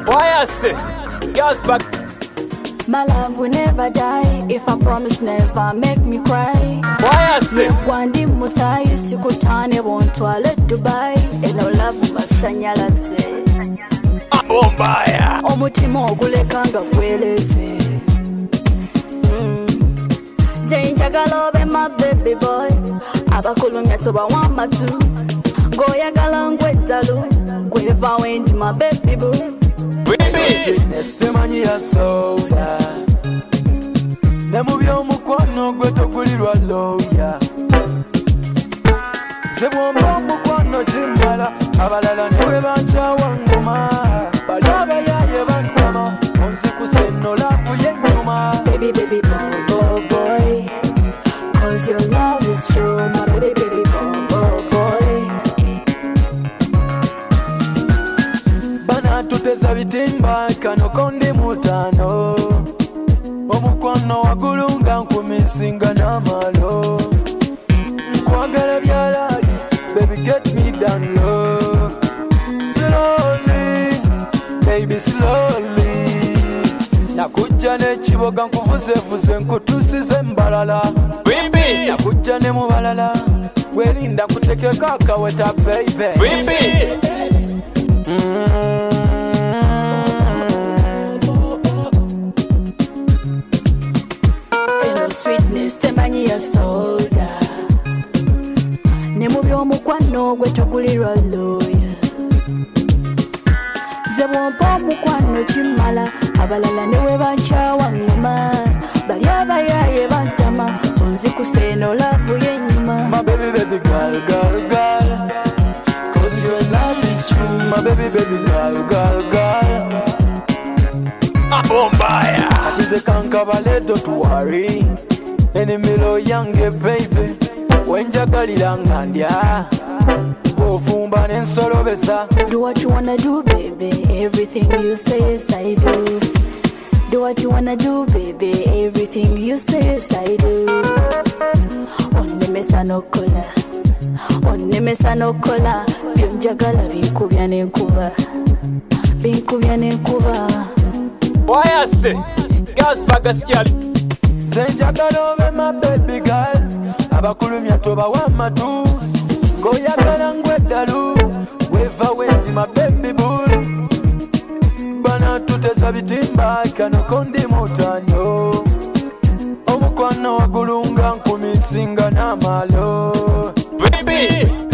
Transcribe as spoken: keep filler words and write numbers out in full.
Why I say? Girls back. My love will never die if I promise never make me cry. Why I say? Wandi Musai sikutane bontwale Dubai. Eno love masanyalaze. Abombaya. Omutima ogulekanga gweleze. Zenjagala obe my baby boy. Abakulumya toba wamatu. Goyagala ngwetalu. Gweva wendi my baby boy. Sweetness semanyi ya soya Nemubya omukwano gwe togulirwa lawyer Zebwomba omukwano kimala abalala newe bankyawa ngoma bali abayaye bantama onzikuse nno laafu y'ennyuma. Baby baby boy boy boy, cause your love is true, my baby baby boy boy boy. Tuteza bitimba kano kondi mutano omukwano wagulunga nkumisinga n'amalo nkwagala byalali baby get me down low slowly baby slowly nakujja n'ekiboga nkuvuzevuze nkutusize mbalala Baby nakujja ne mu balala welinda kutekeka akaweta baby Baby mm. Sweetness temanyi ya soda Nemubya omukwano gwe togulirwa lawyer Zebwompa omukwano kimala abalala newe bankyawa ngoma bali abayaye bantama onzikuse eno laavu y'ennyuma. My baby baby girl girl girl, cause your love is true. My baby baby girl girl girl, Abombaya. atize kankabale don't worry enimiro yange baby wenjagalira nga ndya bw'ofumba n'ensolobesa. Do what you wanna do baby, everything you say yes I do. Do what you wanna do baby, everything you say yes I do. Onnemesa nokola, onnemesa nokola, byonjagala binkubya n'enkuba, binkubya n'enkuba. Why I say? Girls back as Charlie. Zenjagala obe my baby girl abakulumya toba wamatu ngoyagala ngweddalu weva wendi my baby bull bana tuteza bitimba kano kondi mutano omukwano wagulunga nkumisinga n'amalo Baby